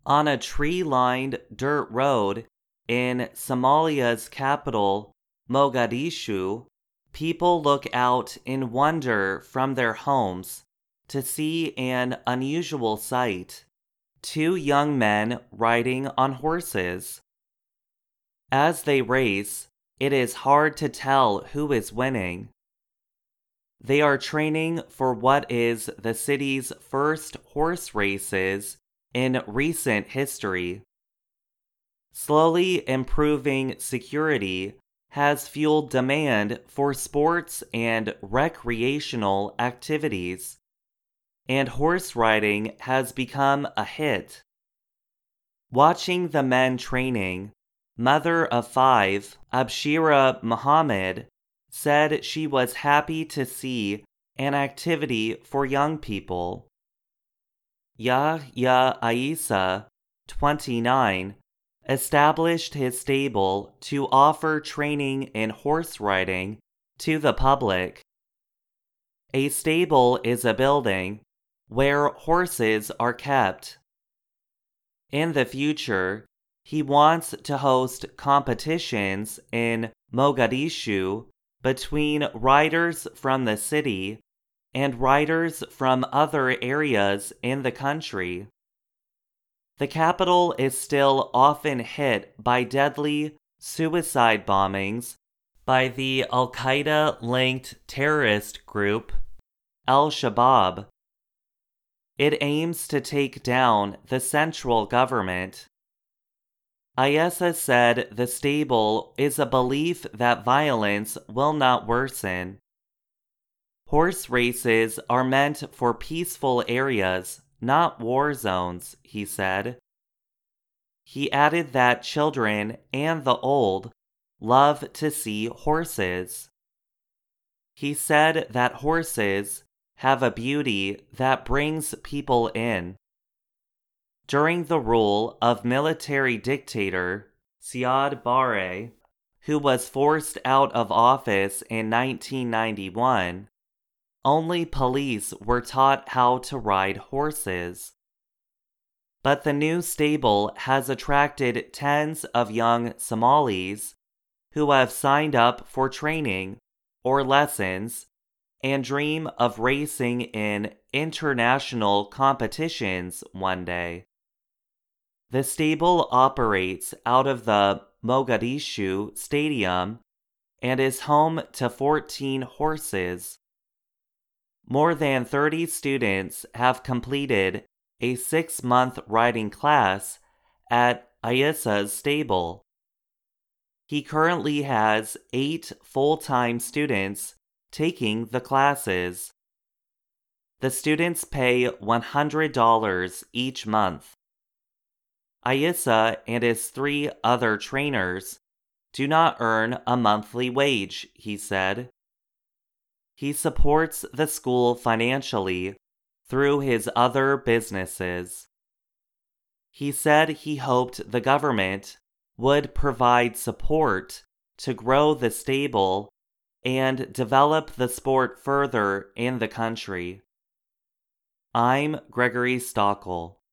On a tree-lined dirt road in Somalia's capital, Mogadishu, people look out in wonder from their homes to see an unusual sight: two young men riding on horses. As they race, it is hard to tell who is winning. They are training for what is the city's first horse races in recent history. Slowly improving security has fueled demand for sports and recreational activities, and horse riding has become a hit. Watching the men training, mother of 5, Abshira Muhammad, said she was happy to see an activity for young people. Yahya Aisa, 29, established his stable to offer training in horse riding to the public. A stable is a building where horses are kept. In the future, he wants to host competitions in Mogadishu between riders from the city and riders from other areas in the country. The capital is still often hit by deadly suicide bombings by the Al-Qaeda-linked terrorist group Al-Shabaab. It aims to take down the central government. Ayesa said the stable is a belief that violence will not worsen. Horse races are meant for peaceful areas, not war zones, he said. He added that children and the old love to see horses. He said that horses have a beauty that brings people in. During the rule of military dictator Siad Barre, who was forced out of office in 1991, only police were taught how to ride horses. But the new stable has attracted tens of young Somalis who have signed up for training or lessons and dream of racing in international competitions one day. The stable operates out of the Mogadishu Stadium and is home to 14 horses. More than 30 students have completed a 6-month riding class at Ayesa's stable. He currently has 8 full-time students taking the classes. The students pay $100 each month. Ayesa and his 3 other trainers do not earn a monthly wage, he said. He supports the school financially through his other businesses. He said he hoped the government would provide support to grow the stable and develop the sport further in the country. I'm Gregory Stockel.